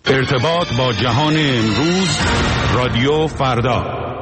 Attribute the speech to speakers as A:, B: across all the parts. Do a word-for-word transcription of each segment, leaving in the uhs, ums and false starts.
A: ارتباط با جهان امروز، رادیو فردا.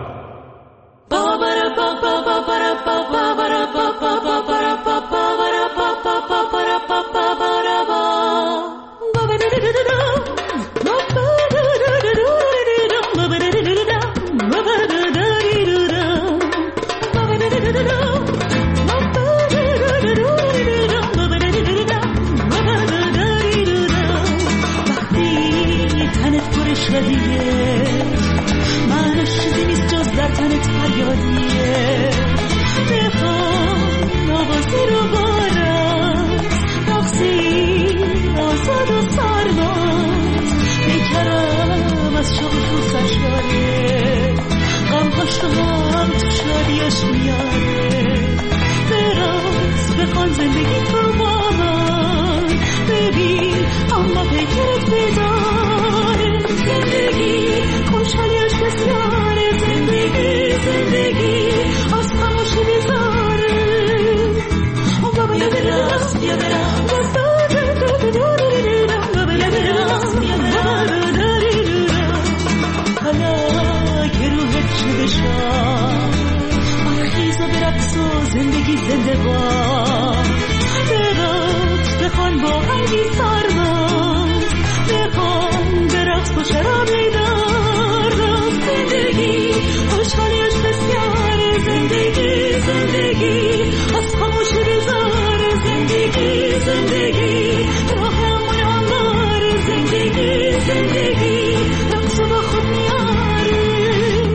B: زندگی زنده باد برقص بخوان با هنگی سرماز بخوان برقص با شرابی دار زندگی خوشحالیش بسیار زندگی زندگی از خاموشی بیزار زندگی زندگی راه امون انبار زندگی زندگی رقص با خود میاره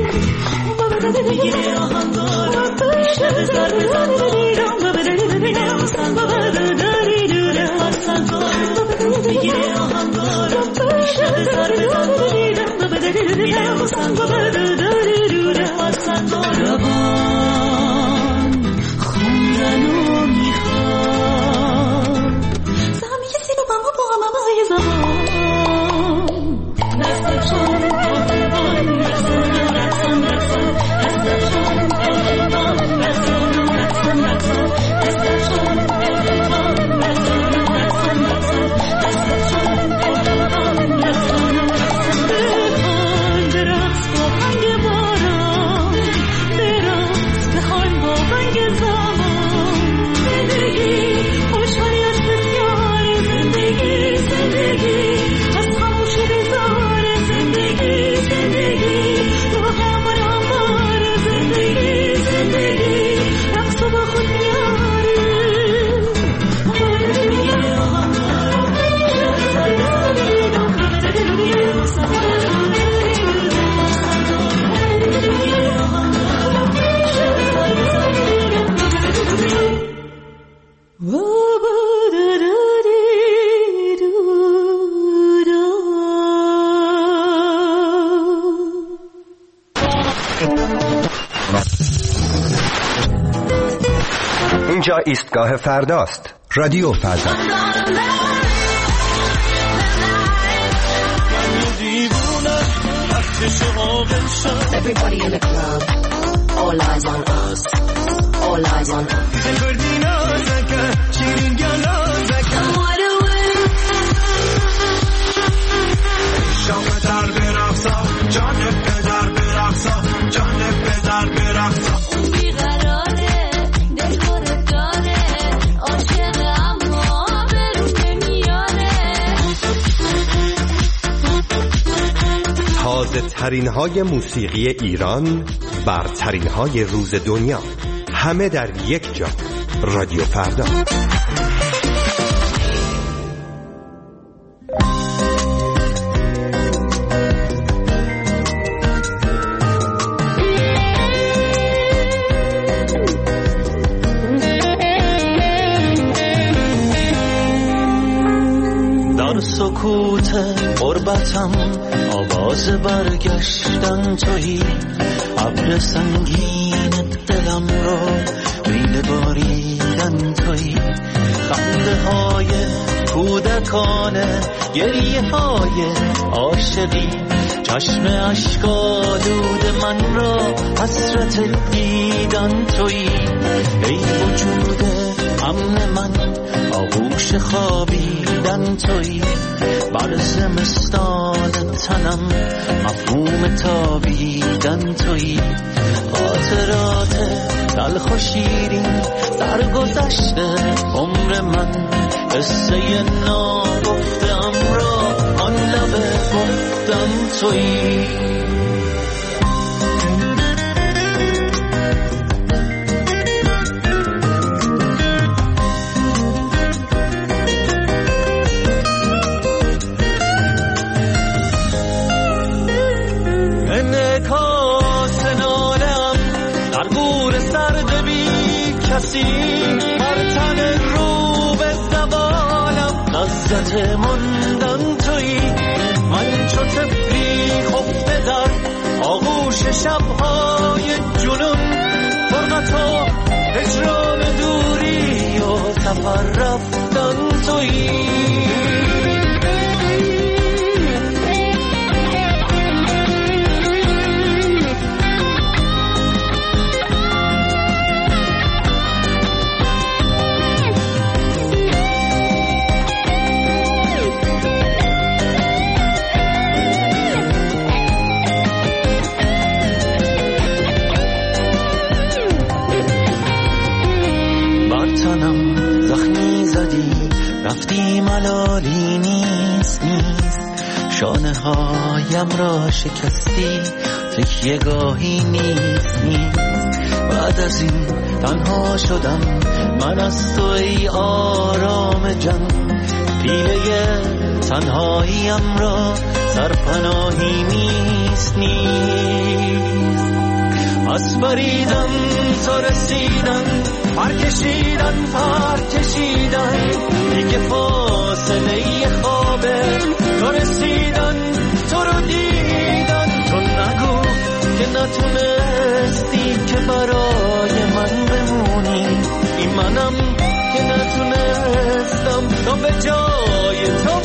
B: بگیره آهنگار شب زار بزن با بینه مستن با برداری دوره مستن با بگیره آهنگار شب زار بزن با بینه مستن با برداری دوره مستن با ربان خوندن و میخواد زمی کسی رو بما با همه بازه زمان دست چون آفران رسان رسان رسان دست چون آفران رسان رسان رسان دست چون آفران رسان رسان رسان دست چون آفران رسان رسان بخوان برقص با هنگ باران برقص بخوان با هنگ زمان زندگی خوشحالیش بسیار زندگی زندگی از خاموشی بیزار زندگی زندگی راه امون انبار زندگی زندگی رقص با خود میاره بگیره آهنگار
C: اینجا ایستگاه فرداست. رادیو فردا.
D: Everybody in the club, all eyes on us, all eyes on us.
C: تازه ترین های موسیقی ایران، برترین های روز دنیا، همه در یک جا. رادیو فردا.
E: در سکوت غربتم آواز برگشتن تویی، ابر سنگین دلم رو میل باریدن تویی، خنده های کودکانه، گریه های عاشقی، چشم اشک‌آلود من را حسرت دیدن تویی، ای وجود امن من آغوش خوابیدن تویی، بر زمستان تنم مفهوم تابیدن تویی، خاطرات تلخ و شیرین سرگذشته عمر من، قصه ناگفتم را آن لب گفتم تویی. بر تن رو به زوالم لذت ماندن تویی، من چو طفلی خفته در آغوش شبهای جنون، فرقت و هجران دوری و سفر رفتن تویی. رفتی ملالی نیست نیست، شانه هایم را شکستی تکیه گاهی نیست نیست، بعد از این تنها شدم من از تو ای آرام جان، پیله تنهاییم را سرپناهی نیست نیست، از بریدن تو رسیدن پر کشیدن پر کشیدن، دیگه فاصله خوابه تو رسیدن تو رو دیدن، تو نگو که نتونستی که برای من بمونی، این منم که نتونستم تو به جای تو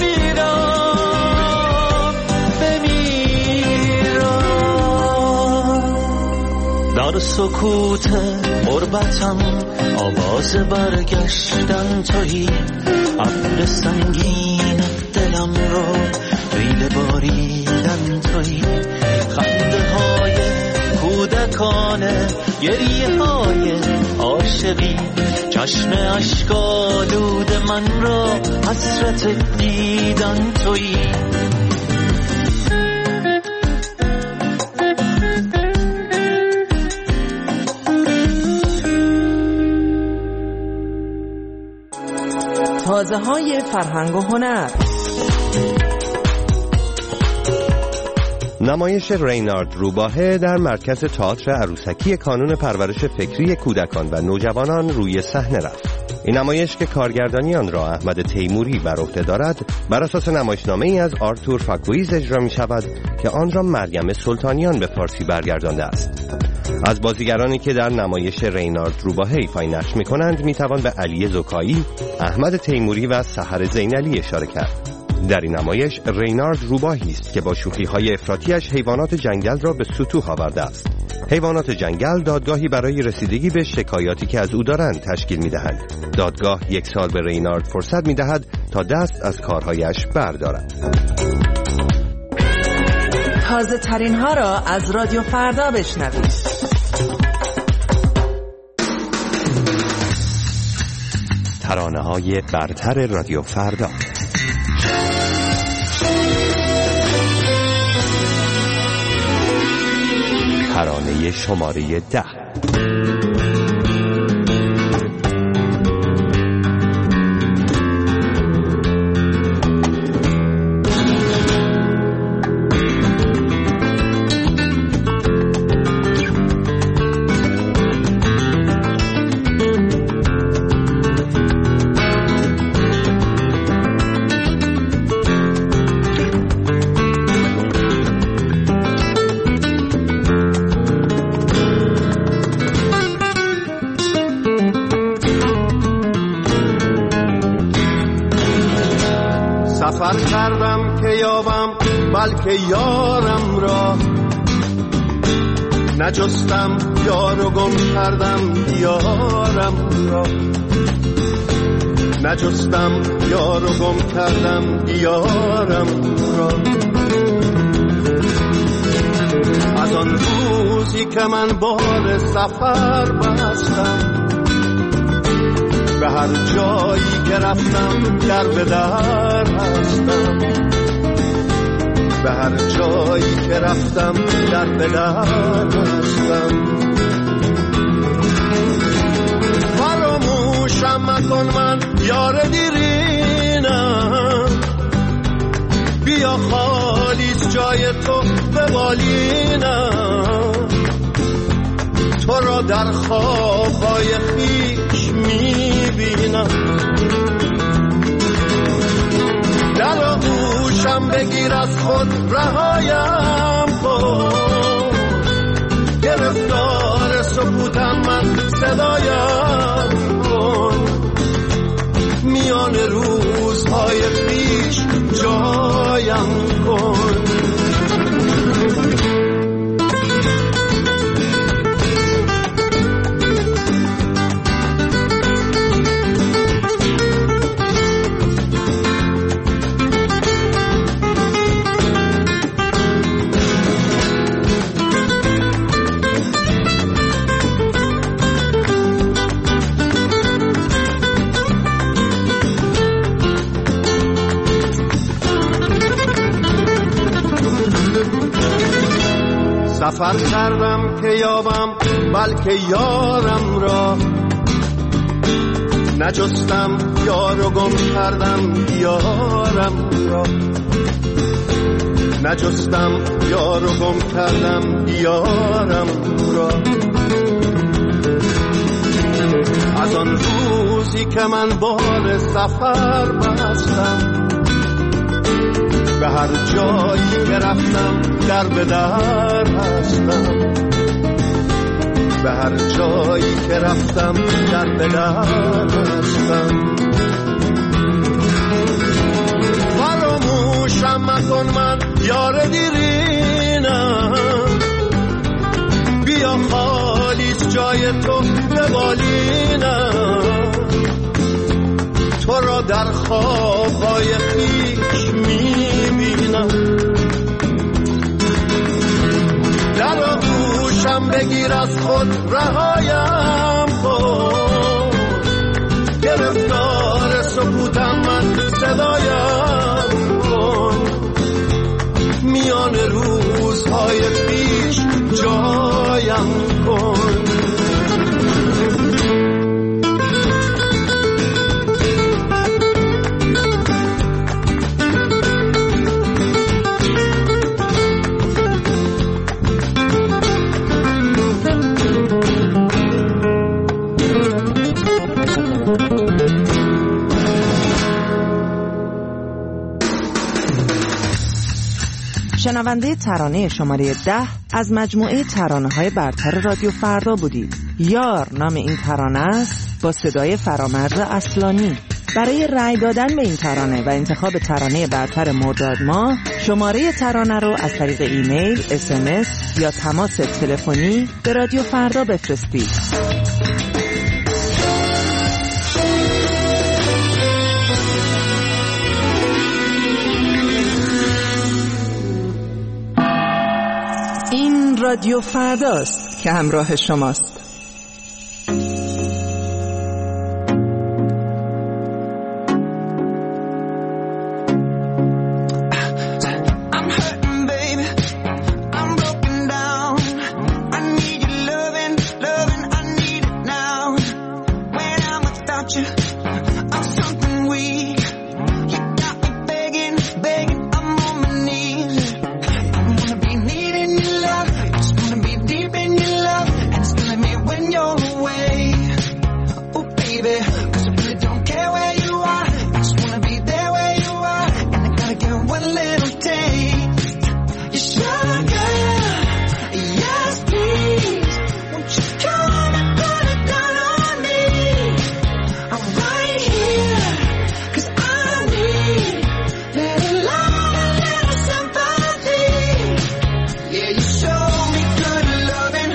E: بمیرم بمیرم. در سکوت غربتم آواز برگشتن تویی، ابر سنگین دلم رو ریل باریدن تویی، خنده های کودکانه گریه های عاشقی، چشم اشک‌آلود من را حسرت دیدن تویی.
F: تازه های فرهنگ و هنر.
C: نمایش رینارد روباهه در مرکز تئاتر عروسکی کانون پرورش فکری کودکان و نوجوانان روی صحنه رفت. این نمایش که کارگردانی آن را احمد تیموری بر عهده دارد، بر اساس نمایشنامه‌ای از آرتور فاکویز اجرا می شود که آن را مریم سلطانیان به فارسی برگردانده است. از بازیگرانی که در نمایش رینارد روباهه ایفای نقش می‌کنند می‌توان به علی زکایی، احمد تیموری و سحر زینعلی اشاره کرد. در این نمایش رینارد روباهی است که با شوخی‌های افراطی‌اش حیوانات جنگل را به سطوح آورده است. حیوانات جنگل دادگاهی برای رسیدگی به شکایاتی که از او دارند تشکیل می‌دهند. دادگاه یک سال به رینارد فرصت می‌دهد تا دست از کارهایش بردارد.
F: تازه ترین ها را از رادیو فردا بشنوید.
C: ترانه‌های برتر رادیو فردا. ترانه شماره ده.
G: سفر کردم که یابم بلکه یارم را، نجستم یارو گم کردم یارم را، نجستم یارو گم کردم یارم را. از آن روزی که من بار سفر بستم، به هر جایی که رفتم در به در هستم، به هر جایی که رفتم در به در هستم. فراموشم مکن من یار دیرینم، بیا خالیست جای تو به بالینم. تو را در خوابهای خیش میبینم، در آغوشم بگیر از خود رهایم کن. گرفتار سکوتم من صدایم کن، میان روزهای پیش جایم کن. سفر کردم که یابم بلکه یارم را، نجستم یارو گم کردم یارم را، نجستم یارو گم کردم یارم را. از آن روزی که من بار سفر بستم، به هر جایی که رفتم در به در هستم، به هر جایی که رفتم در به در هستم. فراموشم مکن من یار دیرینم، بیا خالیست جای تو به بالینم. تو را در خوابهای خیش میبینم، در آغوشم بگیر از خود رهایم کن. گرفتار سکوتم من صدایم کن، میان روزهای پیش جایم کن.
F: شنونده ترانه شماره ده از مجموعه ترانه‌های برتر رادیو فردا بودید. یار نام این ترانه است با صدای فرامرز اصلانی. برای رأی دادن به این ترانه و انتخاب ترانه برتر مرداد ماه، شماره ترانه رو از طریق ایمیل، اس ام اس یا تماس تلفنی به رادیو فردا بفرستید. این رادیو فرداست که همراه شماست.
H: Yeah, you show me good loving.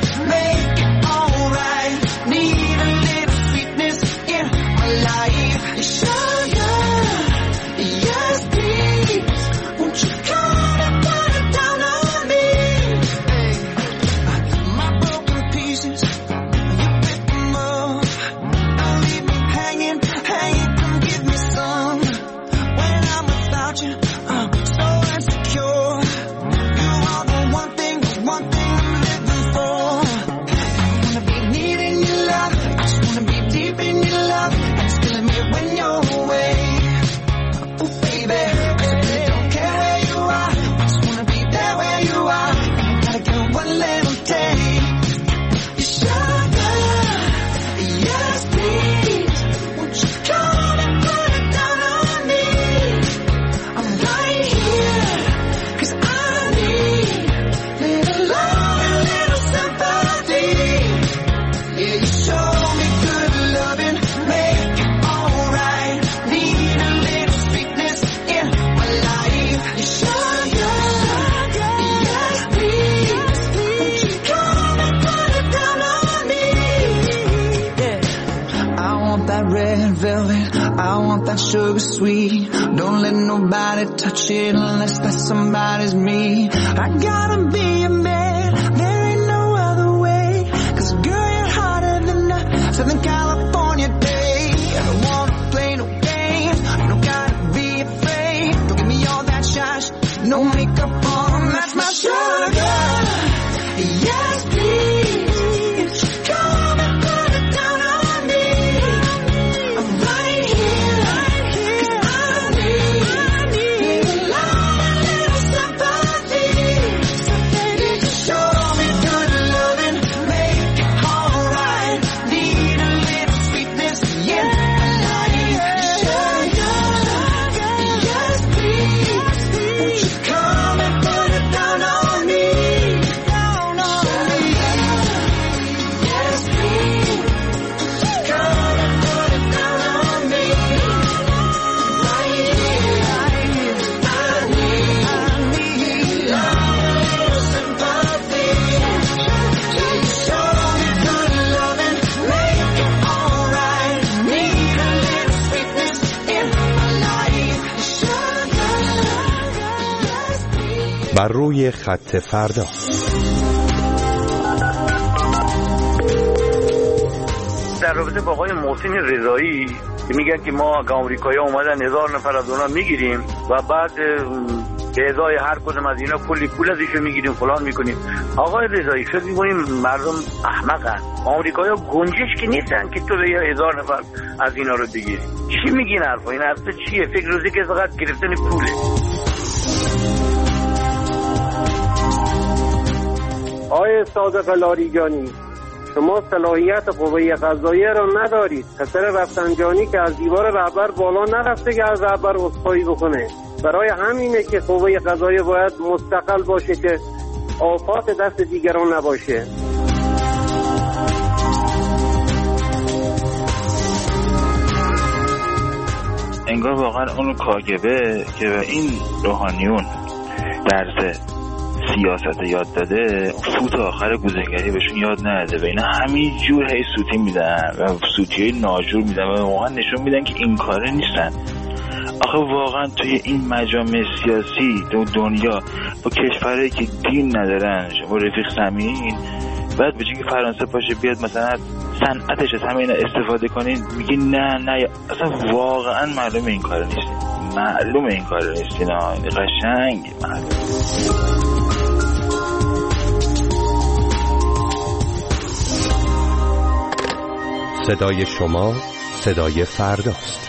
H: that sugar sweet. Don't let nobody touch it unless that somebody's me. I gotta be a man, there ain't no other way. Cause girl, you're hotter than a Southern California day. I don't wanna play no games, you don't gotta be afraid. Don't give me all that shine, no makeup on, that's my sugar. Yes, please, come and put it down on me. I'm right here, right here. I need, I need a lot, a little sympathy. So baby, show me good loving, make it alright. Need a little sweetness in my life. Sugar, yes please, won't you come and put it down on me? Down on me. Yes please, come and put it down on me. Right here, right here. I need, I need a little sympathy. Show me good loving, make it alright. Need a little sweetness in my life. Sugar, yes please.
C: بر روی خط فردا.
I: در رابطه با آقای محسن رضایی که میگن که ما آمریکایی‌ها اومدن هزار نفر از اونها میگیریم و بعد به ازای هر کدوم از اینا کلی پول ازشون میگیریم فلان میکنیم. آقای رضایی فکر میکنیم مردم احمقن؟ آمریکایی‌ها گنجش که نیستن که تو به هزار نفر از اینا رو بگیری. چی میگین حرفا؟ این حرفا چیه؟ فکر روزی که فقط گرفتن پوله.
J: آقای صادق لاریجانی، شما صلاحیت قوه قضاییه را ندارید. پسر رفسنجانی که از دیوار رهبر بالا نرفته که از رهبر عذرخواهی بکنه. برای همینه که قوه قضاییه باید مستقل باشه که آفات دست دیگران نباشه.
K: انگار واقعا اون کاگبه که به این روحانیون درس سیاست یاد داده، فوت آخر گوزنگری بهشون یاد نداده و اینا همین جور هی سوتی میدن و سوتی ناجور میدن و واقعا نشون میدن که این کاره نیستن. آخه واقعا توی این مجامع سیاسی تو دنیا با کشورهایی که دین ندارن با رفیق سمین، بعد به جای که فرانسه باشه بیاد مثلا صنعتش از همه اینا استفاده کنین، میگی نه نه اصلا واقعا معلومه این کاره نیست، معلومه این کاره نیست. اینا قشنگ معلومه.
C: صدای شما صدای فرداست.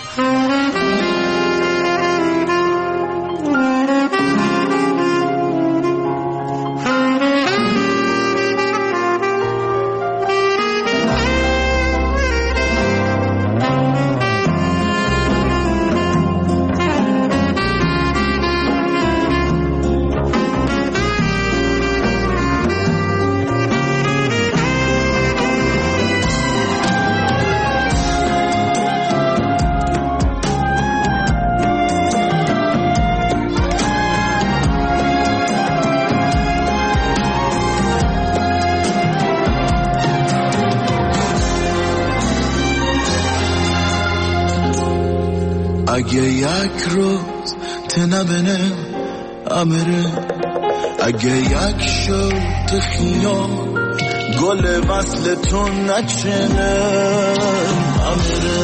L: اگه یک روز تنبنه امره، اگه یک شد خیال گل وصل تو نچنه امره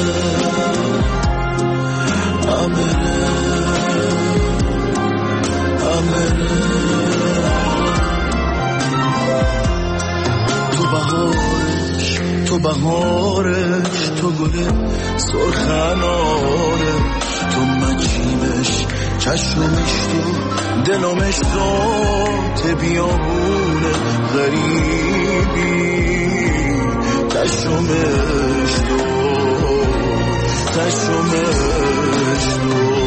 L: امره امره تو بهارش تو بهارش تو گل سرخناره، تو مجیبش چشمش تو دلمش تو بیابونه غریبی، چشمش تو چشمش تو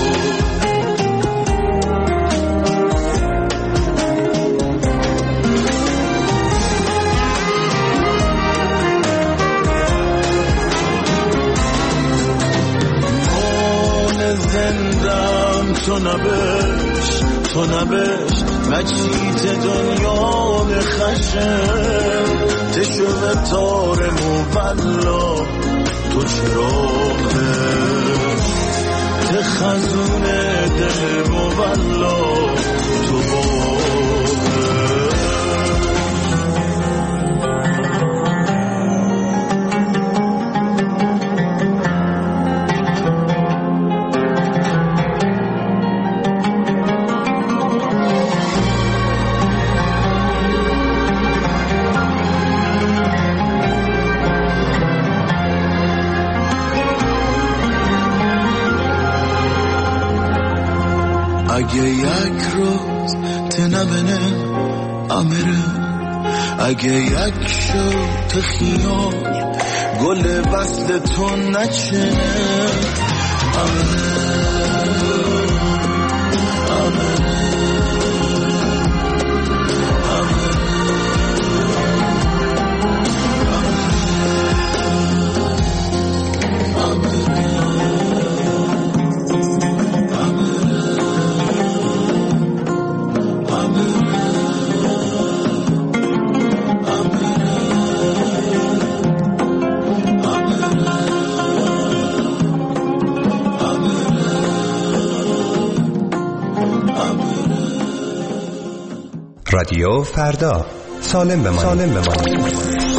L: زندم تو نبش تو نبش مچیت دنیا بخشم تشو به تار مولا تو چراغه ته خزون دل مولا تو باغه اگه یک روز تنبنه امره اگه یک شب خیال گل وصل تو نچنه امره امره
C: رادیو فردا، سالم بمانید. سالم بمانید.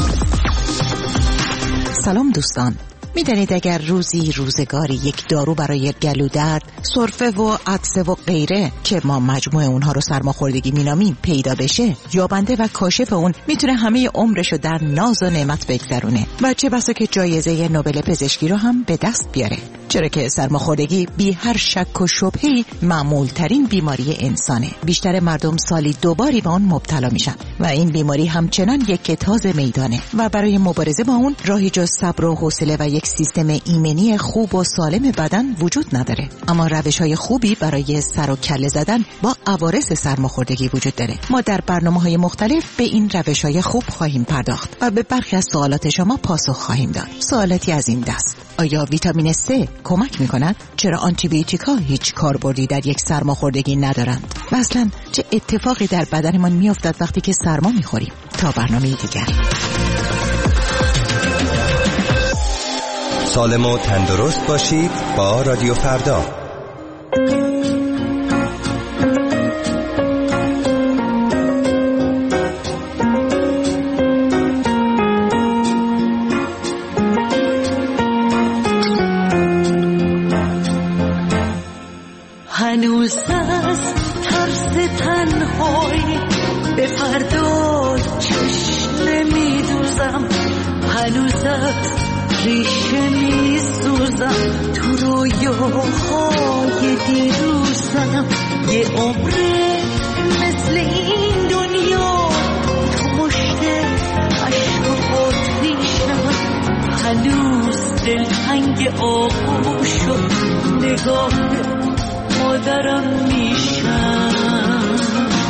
M: سلام دوستان، میدانید اگر روزی روزگاری یک دارو برای گلو درد، سرفه و عطسه و غیره که ما مجموع اونها رو سرماخوردگی مینامیم پیدا بشه، یابنده و کاشف اون میتونه همه عمرشو در ناز و نعمت بگذرونه و چه بسا که جایزه نوبل پزشکی رو هم به دست بیاره، چرا که سرماخوردگی بی هر شک و شبهه‌ای معمول ترین بیماری انسانه. بیشتر مردم سالی دو باری به اون مبتلا میشن و این بیماری همچنان یک تازه میدانه و برای مبارزه با اون راهی جز صبر و حوصله و یک سیستم ایمنی خوب و سالم بدن وجود نداره. اما روش‌های خوبی برای سر و کله زدن با عوارض سرماخوردگی وجود داره. ما در برنامه‌های مختلف به این روش‌های خوب خواهیم پرداخت و به برخی از سوالات شما پاسخ خواهیم داد. سوالاتی از این دست: آیا ویتامین C کمک می‌کند؟ چرا آنتی بیوتیکا هیچ کاربردی در یک سرماخوردگی ندارند؟ و اصلاً چه اتفاقی در بدنمان می‌افتد وقتی که سرما می‌خوریم؟ تا برنامه دیگر.
C: سالم و تندرست باشید با رادیو فردا.
B: هنوز از ترس تنهایی به فردا چشم نمیدوزم، هنوز از ریشه میسوزم تو رویاهای دیروزم. یه عمره مثل این دنیا تو مشت عشق و آتیشم، هنوز دلتنگ آغوش و نگاه مادرم میشم.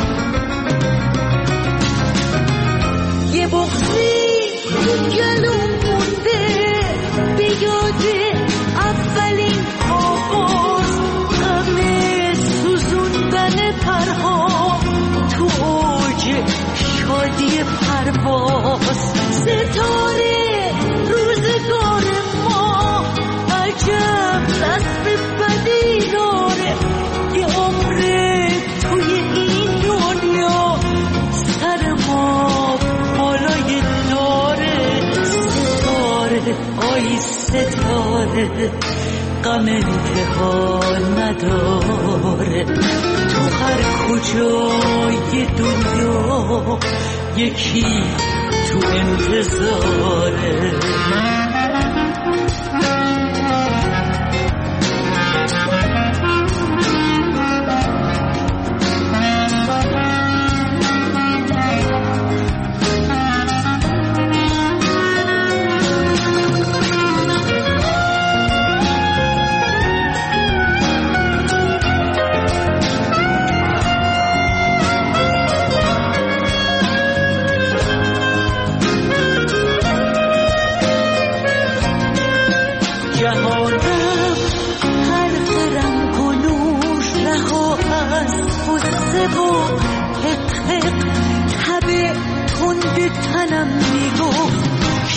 B: یه بغضی تو گلوم مونده به یاد اولین آغاز، غم سوزوندن پرها تو اوج شادی پرواز. ستاره روزگار ما عجب دست بدی داره، یه عمره توی این دنیا سر ما بالای داره. ستاره آی ستاره غم انتها نداره، تو هر کجای دنیا یکی تو انتظاره.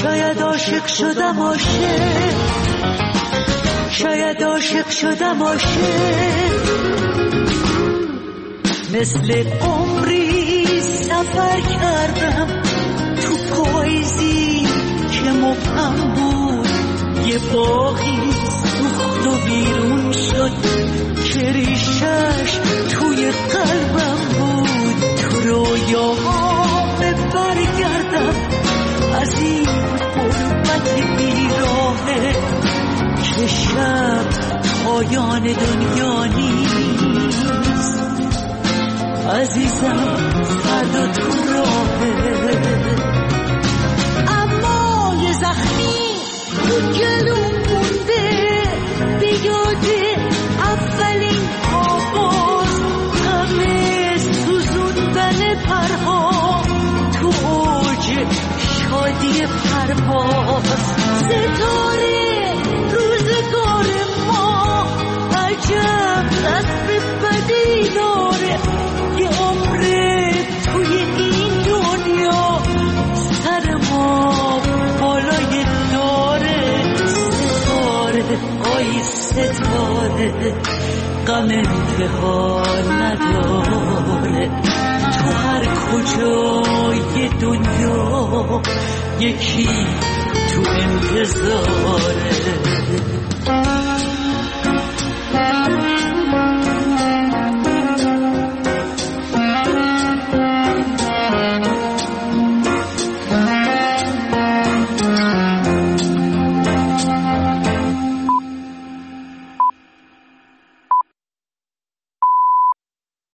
B: شاید عاشق شدم عاشق شاید عاشق شدم عاشق مثل عمری سفر کردم تو پاییزی که مبهم بود یه باغی سوخت و بیرون شد که ریشش توی قلبم بود تو رویاهام برگردم از این غربت بیراهه که شب پایان دنیا نیست عزیزم فردا تو راهه اما یه زخمی تو گلوم مونده به یاد اولین آواز غم سوزوندن پرها تو اوج شادی پرواز ستاره روزگار ما عجب قصر بدی داره یه عمره توی این دنیا سر ما بالای داره ستاره آی ستاره غم انتها نداره تو هر کجای دنیا یکی تو انتظاره